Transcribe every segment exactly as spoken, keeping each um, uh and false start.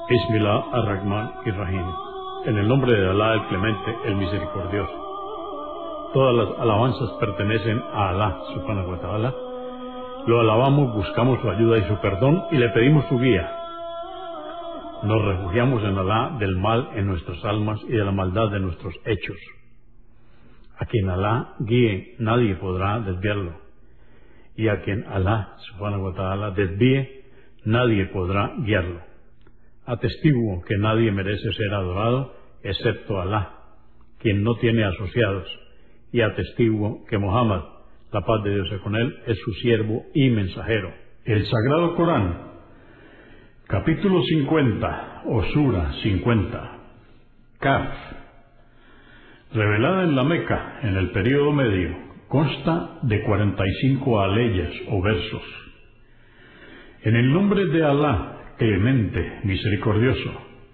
Bismillah ar-Rahman ir-Rahim. En el nombre de Alá el Clemente, el Misericordioso. Todas las alabanzas pertenecen a Alá, subhanahu wa ta'ala. Lo alabamos, buscamos su ayuda y su perdón y le pedimos su guía. Nos refugiamos en Alá del mal en nuestras almas y de la maldad de nuestros hechos. A quien Alá guíe, nadie podrá desviarlo. Y a quien Alá, subhanahu wa ta'ala, desvíe, nadie podrá guiarlo. Atestiguo que nadie merece ser adorado excepto Alá, quien no tiene asociados, y atestiguo que Muhammad, la paz de Dios sea con él, es su siervo y mensajero. El Sagrado Corán, capítulo cincuenta, o Sura cincuenta, Kaf, revelada en la Meca en el período medio, consta de cuarenta y cinco aleyas o versos. En el nombre de Alá, Clemente, Misericordioso.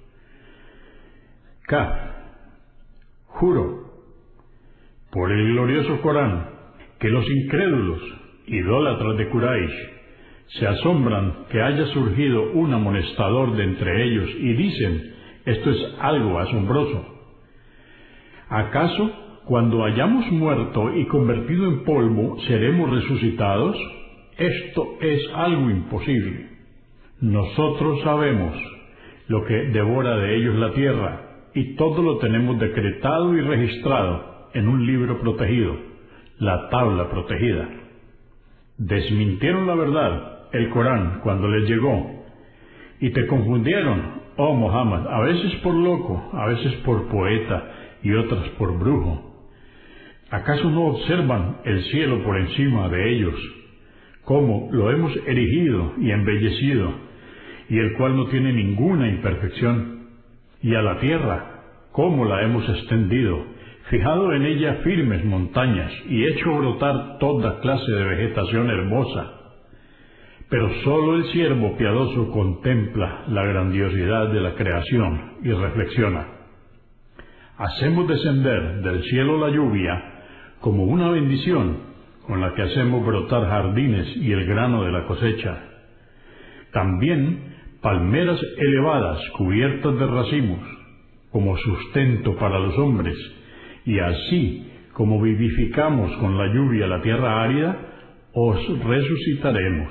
Kaf, juro por el glorioso Corán que los incrédulos, idólatras de Quraysh, se asombran que haya surgido un amonestador de entre ellos y dicen: esto es algo asombroso. ¿Acaso cuando hayamos muerto y convertido en polvo seremos resucitados? Esto es algo imposible. Nosotros sabemos lo que devora de ellos la tierra, y todo lo tenemos decretado y registrado en un libro protegido, la tabla protegida. Desmintieron la verdad, el Corán, cuando les llegó, y te confundieron, oh Muhammad, a veces por loco, a veces por poeta, y otras por brujo. ¿Acaso no observan el cielo por encima de ellos, cómo lo hemos erigido y embellecido, y el cual no tiene ninguna imperfección? Y a la tierra, cómo la hemos extendido, fijado en ella firmes montañas, y hecho brotar toda clase de vegetación hermosa. Pero sólo el siervo piadoso contempla la grandiosidad de la creación y reflexiona. Hacemos descender del cielo la lluvia como una bendición con la que hacemos brotar jardines y el grano de la cosecha. También palmeras elevadas cubiertas de racimos, como sustento para los hombres, y así como vivificamos con la lluvia la tierra árida, os resucitaremos.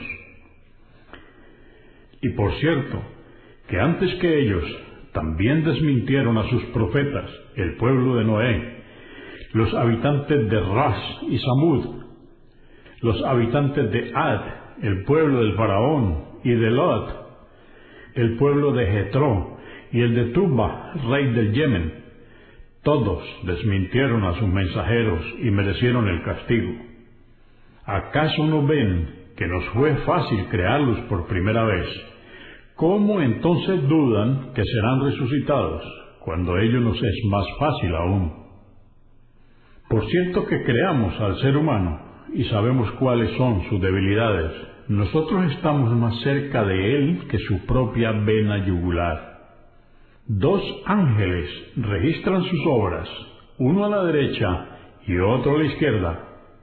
Y por cierto, que antes que ellos también desmintieron a sus profetas, el pueblo de Noé, los habitantes de Ras y Samud, los habitantes de Ad, el pueblo del faraón, y de Lot, el pueblo de Jetro, y el de Tuba, rey del Yemen. Todos desmintieron a sus mensajeros y merecieron el castigo. ¿Acaso no ven que nos fue fácil crearlos por primera vez? ¿Cómo entonces dudan que serán resucitados, cuando ello nos es más fácil aún? Por cierto que creamos al ser humano y sabemos cuáles son sus debilidades. Nosotros estamos más cerca de él que su propia vena yugular. Dos ángeles registran sus obras, uno a la derecha y otro a la izquierda.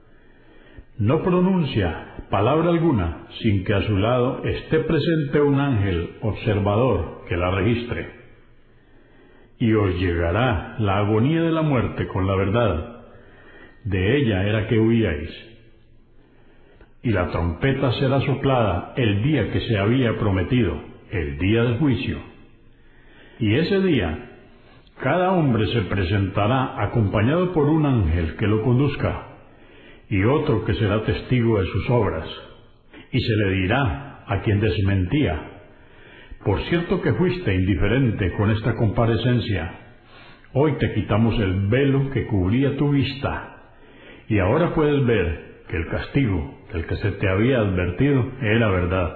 No pronuncia palabra alguna sin que a su lado esté presente un ángel observador que la registre. Y os llegará la agonía de la muerte con la verdad. De ella era que huíais. Y la trompeta será soplada el día que se había prometido, el día del juicio. Y ese día, cada hombre se presentará acompañado por un ángel que lo conduzca, y otro que será testigo de sus obras. Y se le dirá a quien desmentía: por cierto que fuiste indiferente con esta comparecencia, hoy te quitamos el velo que cubría tu vista, y ahora puedes ver que el castigo del que se te había advertido era verdad.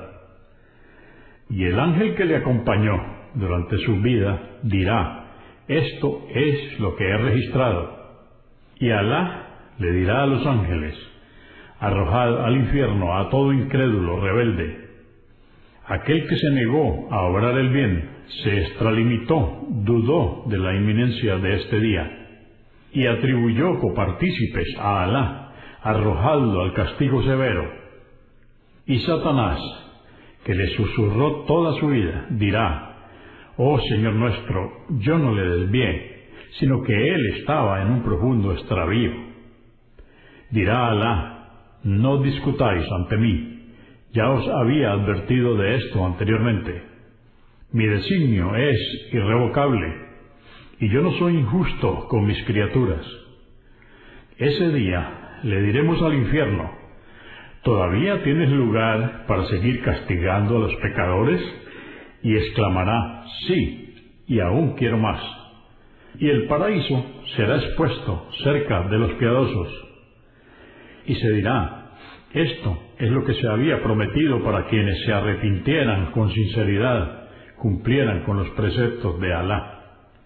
Y el ángel que le acompañó durante su vida dirá: esto es lo que he registrado. Y Alá le dirá a los ángeles: arrojad al infierno a todo incrédulo rebelde. Aquel que se negó a obrar el bien, se extralimitó, dudó de la inminencia de este día, y atribuyó copartícipes a Alá, arrojadlo al castigo severo. Y Satanás, que le susurró toda su vida, dirá: Oh Señor nuestro, yo no le desvié, sino que él estaba en un profundo extravío. Dirá Alá, no discutáis ante mí, ya os había advertido de esto anteriormente. Mi designio es irrevocable, y yo no soy injusto con mis criaturas. Ese día le diremos al infierno, ¿todavía tienes lugar para seguir castigando a los pecadores? Y exclamará, sí, y aún quiero más. Y el paraíso será expuesto cerca de los piadosos. Y se dirá, esto es lo que se había prometido para quienes se arrepintieran con sinceridad, cumplieran con los preceptos de Alá.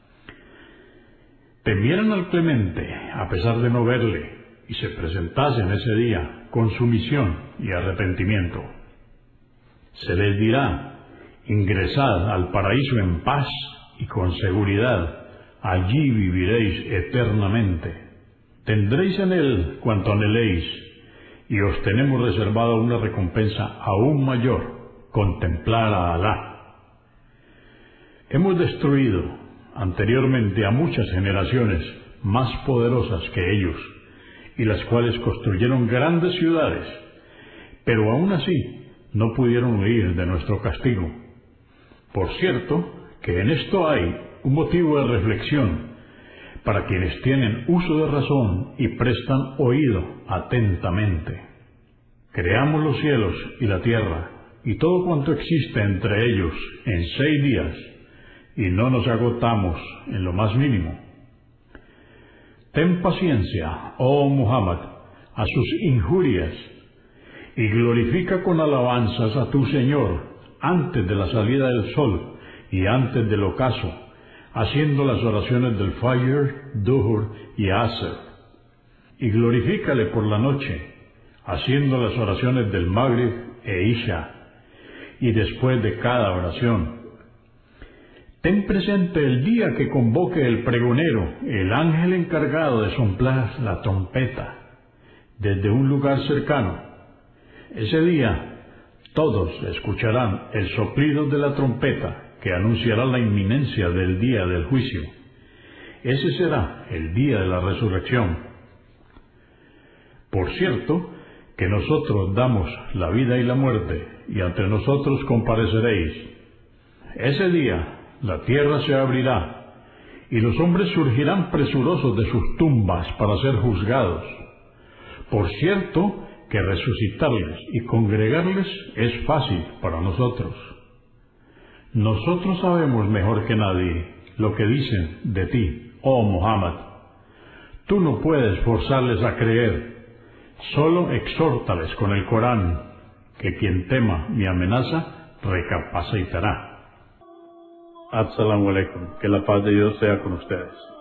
Temieran al Clemente, a pesar de no verle, y se presentasen ese día con sumisión y arrepentimiento. Se les dirá, ingresad al paraíso en paz y con seguridad, allí viviréis eternamente. Tendréis en él cuanto anheléis, y os tenemos reservado una recompensa aún mayor, contemplar a Alá. Hemos destruido anteriormente a muchas generaciones más poderosas que ellos, y las cuales construyeron grandes ciudades, pero aún así no pudieron huir de nuestro castigo. Por cierto, que en esto hay un motivo de reflexión para quienes tienen uso de razón y prestan oído atentamente. Creamos los cielos y la tierra y todo cuanto existe entre ellos en seis días, y no nos agotamos en lo más mínimo. Ten paciencia, oh Muhammad, a sus injurias, y glorifica con alabanzas a tu Señor antes de la salida del sol y antes del ocaso, haciendo las oraciones del Fajr, Duhur y Asr. Y glorifícale por la noche, haciendo las oraciones del Maghrib e Isha, y después de cada oración. Ten presente el día que convoque el pregonero, el ángel encargado de soplar la trompeta, desde un lugar cercano. Ese día todos escucharán el soplido de la trompeta, que anunciará la inminencia del día del juicio. Ese será el día de la resurrección. Por cierto, que nosotros damos la vida y la muerte, y ante nosotros compareceréis. Ese día la tierra se abrirá, y los hombres surgirán presurosos de sus tumbas para ser juzgados. Por cierto, que resucitarles y congregarles es fácil para nosotros. Nosotros sabemos mejor que nadie lo que dicen de ti, oh Muhammad. Tú no puedes forzarles a creer, solo exhórtales con el Corán, que quien tema mi amenaza recapacitará. Assalamu alaikum, que la paz de Dios sea con ustedes.